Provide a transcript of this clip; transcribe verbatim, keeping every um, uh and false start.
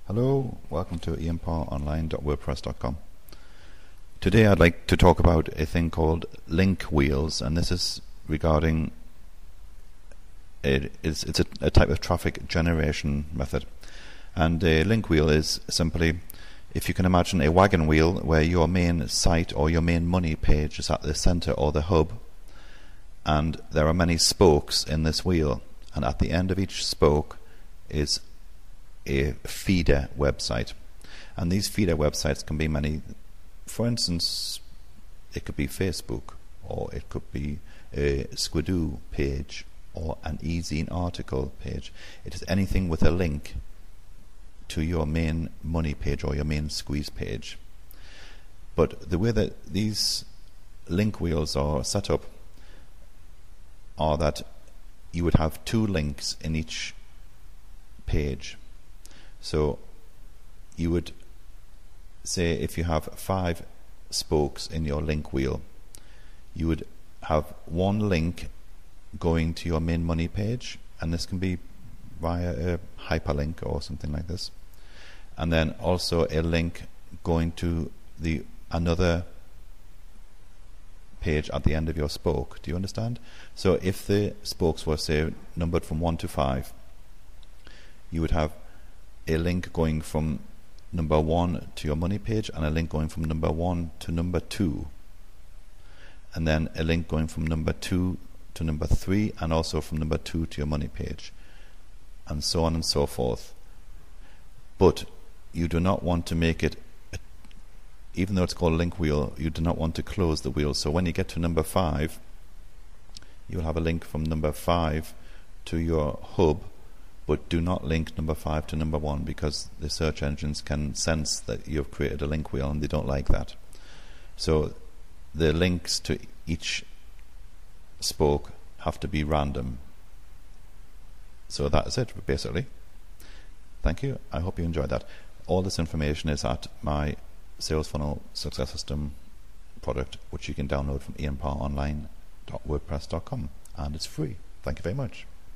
Hello, welcome to ian parr online dot wordpress dot com. Today I'd like to talk about a thing called link wheels, and this is regarding it, it's, it's a, a type of traffic generation method. And a link wheel is simply, if you can imagine a wagon wheel where your main site or your main money page is at the center or the hub, and there are many spokes in this wheel, and at the end of each spoke is a feeder website. And these feeder websites can be many. For instance, it could be Facebook, or it could be a Squidoo page, or an e-zine article page. It is anything with a link to your main money page or your main squeeze page. But the way that these link wheels are set up are that you would have two links in each page. So you would say, if you have five spokes in your link wheel, you would have one link going to your main money page, and this can be via a hyperlink or something like this, and then also a link going to the another page at the end of your spoke. Do you understand? So if the spokes were, say, numbered from one to five, you would have a link going from number one to your money page, and a link going from number one to number two, and then a link going from number two to number three, and also from number two to your money page, and so on and so forth. But you do not want to make it, a, even though it's called a link wheel, you do not want to close the wheel. So when you get to number five, you'll have a link from number five to your hub, but do not link number five to number one, because the search engines can sense that you've created a link wheel and they don't like that. So the links to each spoke have to be random. So that is it, basically. Thank you. I hope you enjoyed that. All this information is at my Sales Funnel Success System product, which you can download from ian parr online dot wordpress dot com, and it's free. Thank you very much.